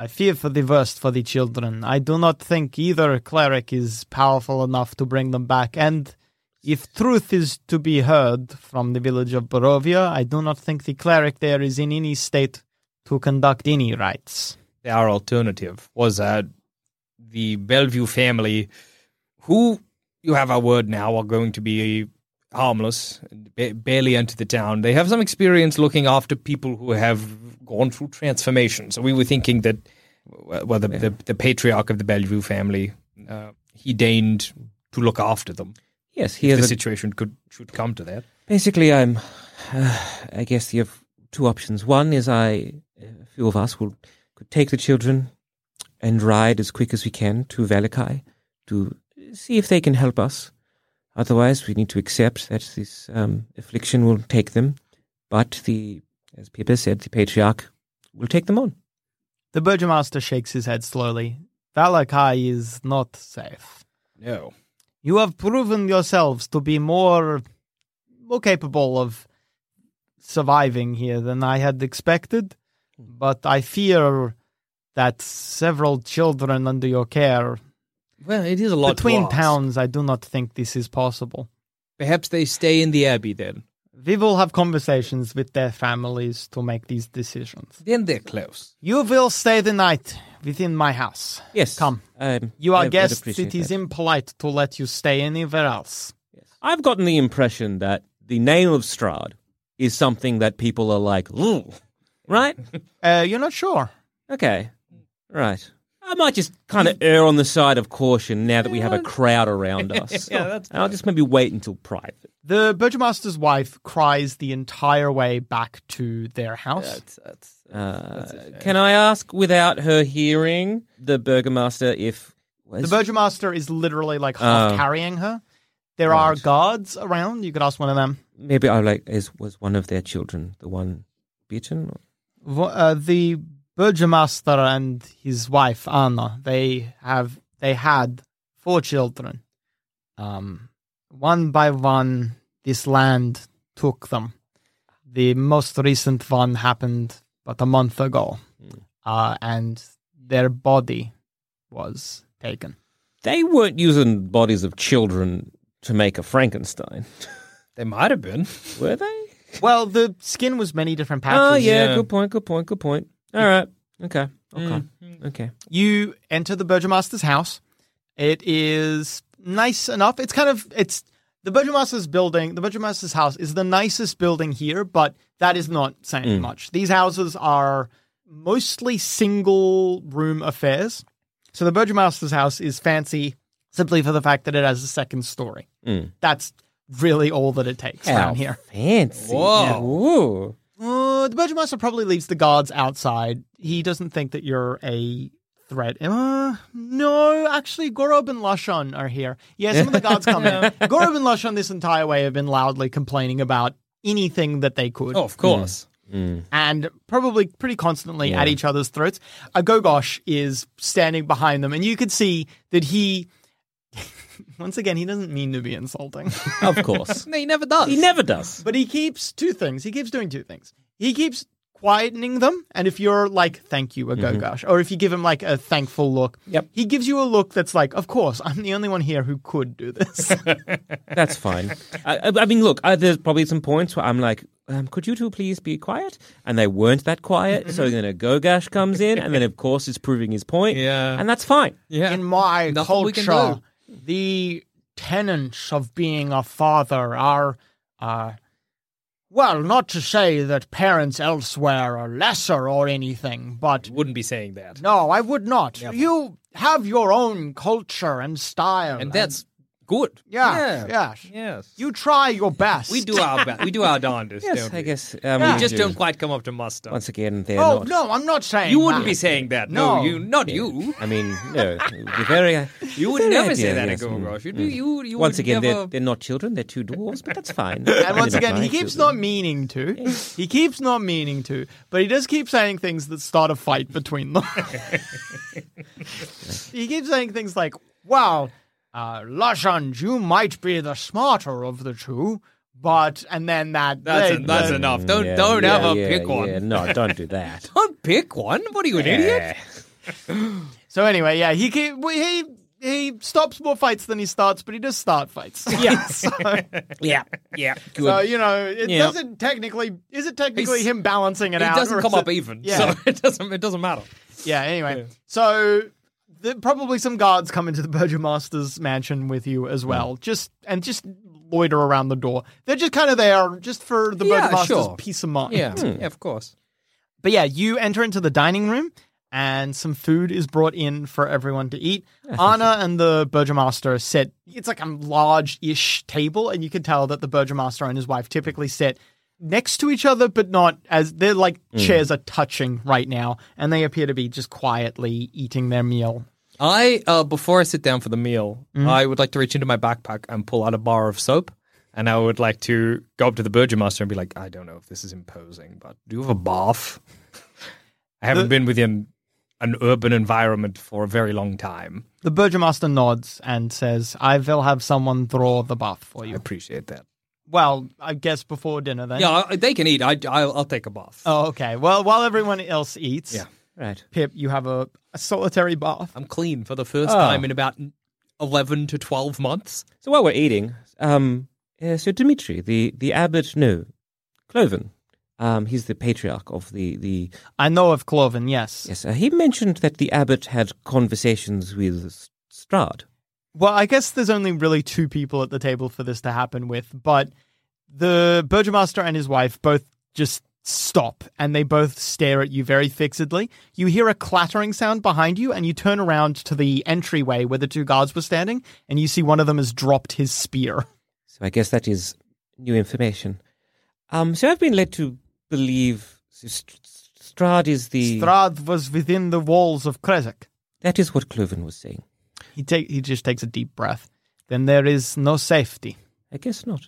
I fear for the worst for the children. I do not think either cleric is powerful enough to bring them back. And if truth is to be heard from the village of Barovia, I do not think the cleric there is in any state to conduct any rites. Our alternative was the Bellevue family, who, you have our word now, are going to be harmless, barely enter the town. They have some experience looking after people who have gone through transformation. So we were thinking that, well, the patriarch of the Bellevue family, he deigned to look after them. Yes, if the situation should come to that. Basically, I guess you have two options. One is a few of us could take the children and ride as quick as we can to Valakai to see if they can help us. Otherwise, we need to accept that this affliction will take them. But as Pippa said, the patriarch will take them on. The Burgomaster shakes his head slowly. Valakai is not safe. No. You have proven yourselves to be more capable of surviving here than I had expected. But I fear that several children under your care... Well, it is a lot Between to ask. towns, I do not think this is possible. Perhaps they stay in the abbey then. We will have conversations with their families to make these decisions. Then they're close. You will stay the night within my house. Yes. Come. You are guests. It is impolite to let you stay anywhere else. Yes. I've gotten the impression that the name of Strahd is something that people are like, ooh, right? You're not sure. Okay. Right. I might just kind of err on the side of caution now that we have a crowd around us. Yeah, that's and I'll just maybe wait until private. The Burgomaster's wife cries the entire way back to their house. Can I ask, without her hearing, the Burgomaster if... The Burgomaster is literally like half carrying her. There are guards around. You could ask one of them. Maybe was one of their children the one beaten? The Burgomaster and his wife Anna, they had 4 children. One by one, this land took them. The most recent one happened about a month ago, and their body was taken. They weren't using bodies of children to make a Frankenstein. They might have been. Were they? Well, the skin was many different patches. Oh, yeah, good point. All right. Okay. Okay. You enter the Burgomaster's house. It is nice enough. It's the Burgomaster's building. The Burgomaster's house is the nicest building here, but that is not saying much. These houses are mostly single room affairs. So the Burgomaster's house is fancy simply for the fact that it has a second story. That's really all that it takes around here. Fancy. Whoa. Yeah. The Burgomaster probably leaves the guards outside. He doesn't think that you're a threat. No, actually, Gorob and Lushon are here. Yeah, some of the guards come in. Gorob and Lushon this entire way have been loudly complaining about anything that they could. Oh, of course. And probably pretty constantly at each other's throats. Gogosh is standing behind them, and you could see that he... Once again, he doesn't mean to be insulting. Of course. No, he never does. He never does. But he keeps 2 things. He keeps doing 2 things. He keeps quietening them, and if you're like, thank you, Gogosh, or if you give him like a thankful look, he gives you a look that's like, of course, I'm the only one here who could do this. That's fine. I mean, look, there's probably some points where I'm like, could you two please be quiet? And they weren't that quiet, so then a Gogash comes in, and then of course is proving his point, and that's fine. Yeah. In my Nothing we can culture, do. the tenets of being a father are, well, not to say that parents elsewhere are lesser or anything, but... Wouldn't be saying that. No, I would not. Never. You have your own culture and style. And that's good. Yes. You try your best. We do our best. We do our darndest, Yes, don't we? I guess. We just don't quite come up to muster. Once again, they're Oh, not. no, I'm not saying You wouldn't that. be saying that. No. No, not you. I mean, no. The very, You would very never idea, say that, yes. Gogosh. You Once would again, never... they're not children. They're 2 dwarves, but that's fine. And once They're again, my he keeps children. not meaning to. He keeps not meaning to, but he does keep saying things that start a fight between them. He keeps saying things like, wow, Lushon, you might be the smarter of the 2, but, and then that's enough. Don't ever pick one. Yeah, no, don't do that. Don't pick one. What are you, an idiot? So anyway, yeah, he stops more fights than he starts, but he does start fights. Yeah. so, Yeah. Good. so, you know, it Yeah. doesn't technically. Is it technically He's- him balancing it It out? doesn't or come is up even, Yeah. so it doesn't matter. Yeah. Anyway, so probably some guards come into the Burgomaster's mansion with you as well, just loiter around the door. They're just kind of there just for the Yeah, Burgomaster's sure. peace of mind. Yeah, of course. But yeah, you enter into the dining room, and some food is brought in for everyone to eat. Anna and the Burgomaster sit. It's like a large-ish table, and you can tell that the Burgomaster and his wife typically sit next to each other, but not as they're like chairs are touching right now, and they appear to be just quietly eating their meal. Before I sit down for the meal, I would like to reach into my backpack and pull out a bar of soap. And I would like to go up to the Burgomaster and be like, I don't know if this is imposing, but do you have a bath? I haven't been within an urban environment for a very long time. The Burgomaster nods and says, I will have someone draw the bath for I you. appreciate that. Well, I guess before dinner then. Yeah, they can eat. I'll take a bath. Oh, okay. Well, while everyone else eats, Yeah. Right. Pip, you have a solitary bath. I'm clean for the first time in about 11 to 12 months. So while we're eating, so Dimitri, the abbot, no, Cloven, he's the patriarch of the I know of Cloven, yes. yes, he mentioned that the abbot had conversations with Strahd. Well, I guess there's only really two people at the table for this to happen with, but the Burgomaster and his wife both just stop, and they both stare at you very fixedly. You hear a clattering sound behind you, and you turn around to the entryway where the two guards were standing, and you see one of them has dropped his spear. So I guess that is new information. So I've been led to believe Strahd is the... Strahd was within the walls of Krezek. That is what Cloven was saying. He just takes a deep breath. Then there is no safety. I guess not.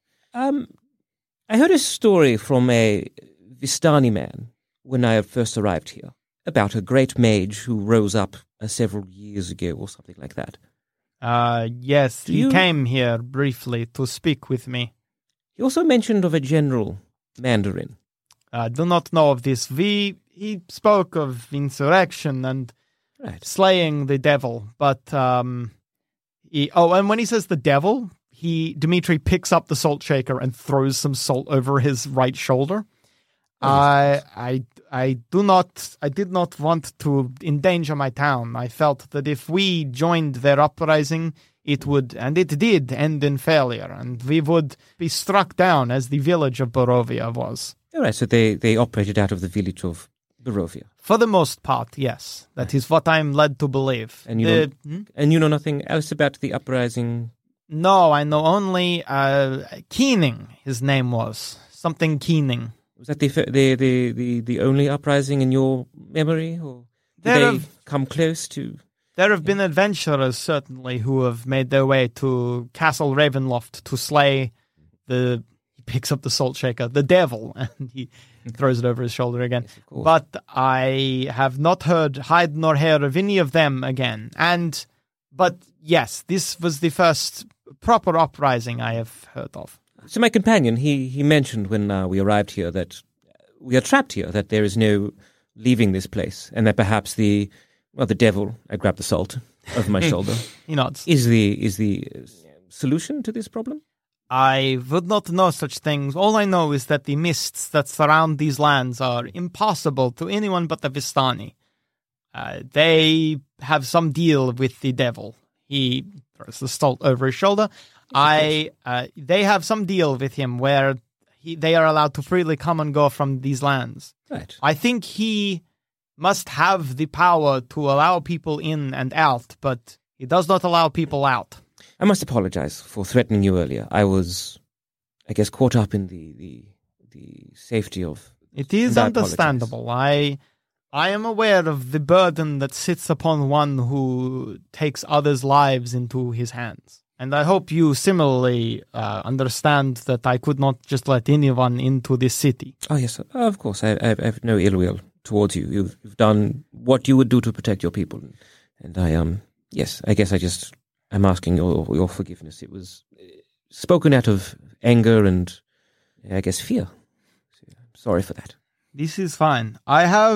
I heard a story from a Vistani man when I first arrived here about a great mage who rose up several years ago or something like that. Yes, he You- came here briefly to speak with me. He also mentioned of a general Mandarin. I do not know of this. He spoke of insurrection and Right. slaying the devil, but and when he says the devil, Dimitri picks up the salt shaker and throws some salt over his right shoulder. I did not want to endanger my town. I felt that if we joined their uprising, it would, and it did, end in failure, and we would be struck down as the village of Barovia was. All right, so they operated out of the village of Barovia. For the most part, yes. That is what I'm led to believe. And you know nothing else about the uprising? No, I know only Keening, his name was. Something Keening. Was that the only uprising in your memory? Or did There they have- come close to... There have been adventurers, certainly, who have made their way to Castle Ravenloft to slay he picks up the salt shaker, the devil, and he throws it over his shoulder again. course. But I have not heard hide nor hair of any of them again. But yes, this was the first proper uprising I have heard of. So my companion, he mentioned when we arrived here that we are trapped here, that there is no leaving this place, and that perhaps the devil, I grabbed the salt over my shoulder, He nods. is the solution to this problem? I would not know such things. All I know is that the mists that surround these lands are impossible to anyone but the Vistani. They have some deal with the devil. He throws the salt over his shoulder. They have some deal with him where they are allowed to freely come and go from these lands. Right. I think he must have the power to allow people in and out, but he does not allow people out. I must apologize for threatening you earlier. I was, I guess, caught up in the safety of... It is and I apologize. understandable. I am aware of the burden that sits upon one who takes others' lives into his hands. And I hope you similarly understand that I could not just let anyone into this city. Oh, yes, of course. I have no ill will towards you. You've done what you would do to protect your people. And I guess I'm asking your forgiveness. It was spoken out of anger and, I guess, fear. So, I'm sorry for that. This is fine. I have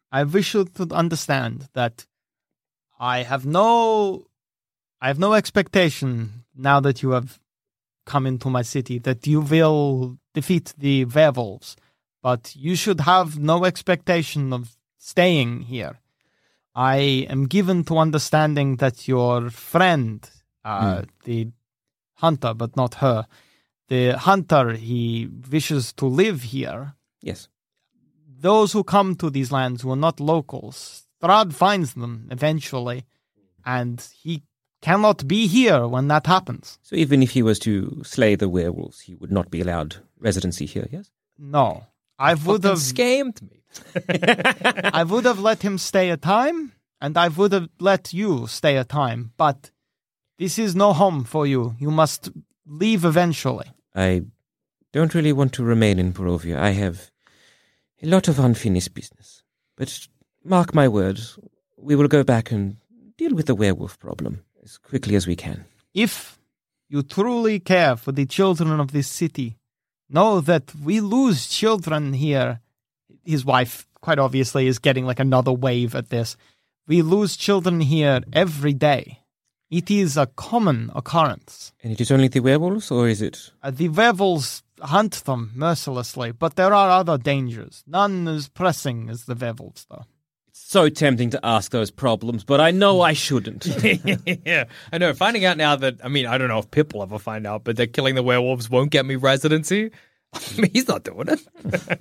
I wish you to understand that I have no expectation now that you have come into my city that you will defeat the werewolves, but you should have no expectation of staying here. I am given to understanding that your friend, the hunter, but not her, the hunter, he wishes to live here. Yes. Those who come to these lands who are not locals, Strahd finds them eventually, and he cannot be here when that happens. So even if he was to slay the werewolves, he would not be allowed residency here, yes? No. I would have scammed me. I would have let him stay a time, and I would have let you stay a time, but this is no home for you. You must leave eventually. I don't really want to remain in Barovia. I have a lot of unfinished business. But mark my words, we will go back and deal with the werewolf problem as quickly as we can. If you truly care for the children of this city, know that we lose children here. His wife, quite obviously, is getting like another wave at this. We lose children here every day. It is a common occurrence. And it is only the werewolves, or is it? The werewolves hunt them mercilessly, but there are other dangers. None as pressing as the werewolves, though. So tempting to ask those problems, but I know I shouldn't. Yeah, I know. Finding out now that, I mean, I don't know if Pip will ever find out, but that killing the werewolves won't get me residency. I mean, he's not doing it.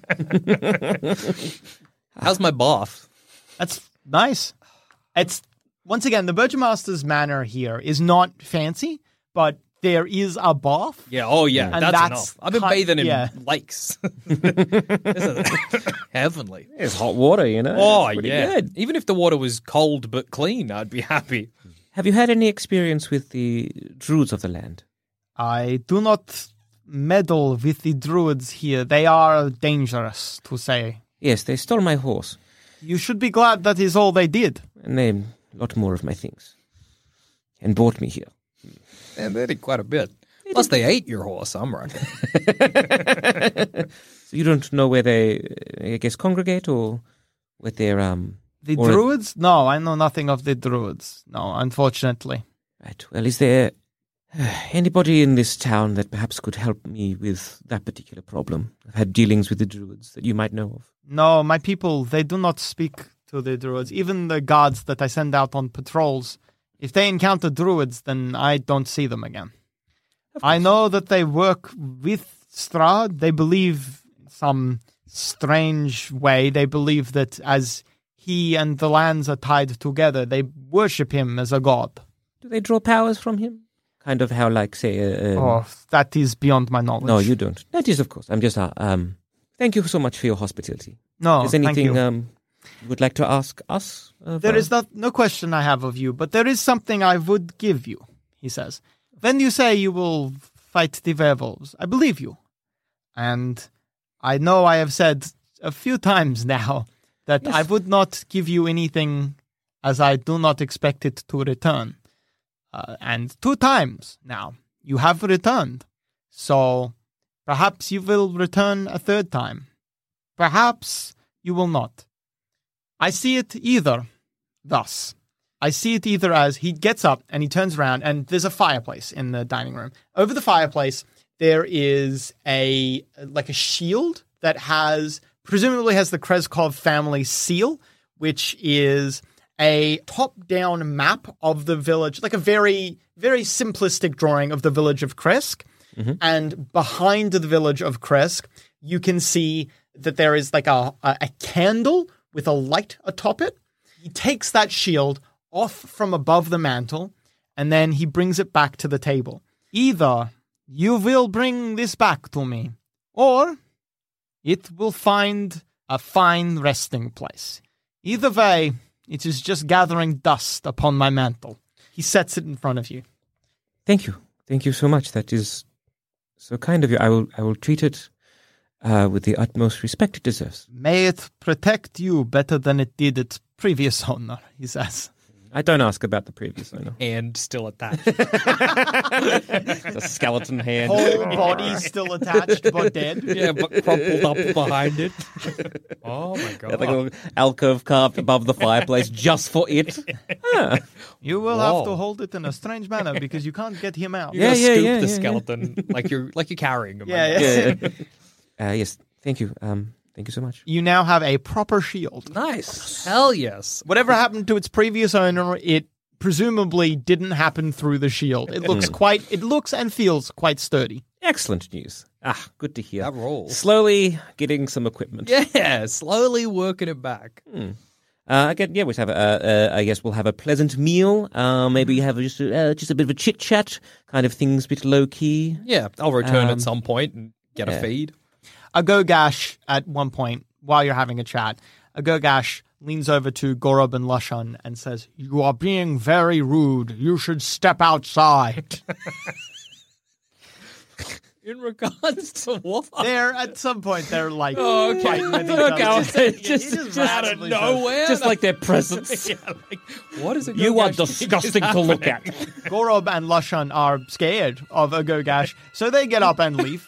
How's my bath? That's nice. It's, once again, the Burgomaster's manor here is not fancy, but there is a bath. Yeah, oh yeah, And that's that's enough. I've been bathing in lakes. This is heavenly. It's hot water, you know. Oh, It's pretty yeah. good. Even if the water was cold but clean, I'd be happy. Have you had any experience with the druids of the land? I do not meddle with the druids here. They are dangerous, to say. Yes, they stole my horse, You should be glad that is all they did. and they a lot more of my things, and brought me here. And they did quite a bit. Plus, they ate your horse, I'm reckon. So you don't know where they, I guess, congregate, or what their The or- druids? No, I know nothing of the druids. No, unfortunately. Right. Well, is there anybody in this town that perhaps could help me with that particular problem? I've had dealings with the druids that you might know of. No, my people, they do not speak to the druids. Even the guards that I send out on patrols, if they encounter druids, then I don't see them again. I know that they work with Strahd. They believe some strange way. They believe that as he and the lands are tied together, they worship him as a god. Do they draw powers from him? Kind of how, like, say, That is beyond my knowledge. no, you don't. That is, of course. I'm just, thank you so much for your hospitality. No, Is there thank anything you. you would like to ask us? There is no question I have of you, but there is something I would give you, he says. When you say you will fight the werewolves, I believe you. And I know I have said a few times now that Yes. I would not give you anything as I do not expect it to return. And 2 times now you have returned. So perhaps you will return a 3rd time. Perhaps you will not. I see it either thus. I see it either as he gets up and he turns around and there's a fireplace in the dining room. Over the fireplace, there is a shield that presumably has the Kreskov family seal, which is a top-down map of the village, like a very, very simplistic drawing of the village of Kresk. Mm-hmm. And behind the village of Kresk, you can see that there is like a candle with a light atop it. He takes that shield off from above the mantle, and then he brings it back to the table. Either you will bring this back to me, or it will find a fine resting place. Either way, it is just gathering dust upon my mantle. He sets it in front of you. Thank you. Thank you so much. That is so kind of you. I will treat it with the utmost respect it deserves. May it protect you better than it did its previous owner, he says. I don't ask about the previous owner. Hand still attached. The skeleton hand. Whole body still attached but dead. Yeah, but crumpled up behind it. Oh my god. Like a little alcove carved above the fireplace just for it. You will Whoa. have to hold it in a strange manner because you can't get him out. You gotta scoop yeah, the yeah. skeleton like you're carrying him. Yeah, yeah. Yes, thank you. Thank you so much. You now have a proper shield. Nice. Hell yes. Whatever happened to its previous owner, it presumably didn't happen through the shield. It looks and feels quite sturdy. Excellent news. Good to hear. That rolls. Slowly getting some equipment. Yeah, slowly working it back. Again, yeah, we have. I guess we'll have a pleasant meal. Maybe have just a bit of a chit chat, kind of things, a bit low key. Yeah, I'll return at some point and get a feed. Agogash, at one point, while you're having a chat, Agogash leans over to Gorob and Lushan and says, "You are being very rude. You should step outside." In regards to what? They're at some point they're like, Oh, okay. fighting with each Okay, other. just out of nowhere. Just like their presence. Yeah, like, what is it? You are disgusting to look at. Gorob and Lushan are scared of Agogash, so they get up and leave.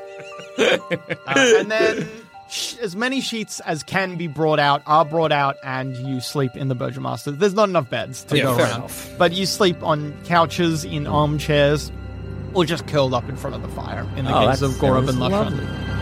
And then as many sheets as can be brought out are brought out, and you sleep in the Burgomaster. There's not enough beds to go fair around. enough. But you sleep on couches, in armchairs, or just curled up in front of the fire in the case of Gorob and Lushan. Lovely.